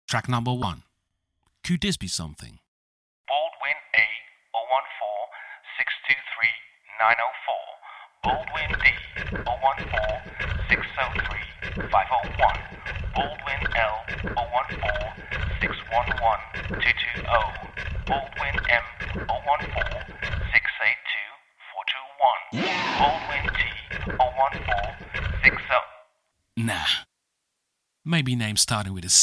Track number 1. Could this be something? Baldwin A 014-623-904. Baldwin D 014-603-501. Baldwin L 014-611-220. Baldwin M 014-682-421. Baldwin T 014-60. Nah. Maybe names starting with a C.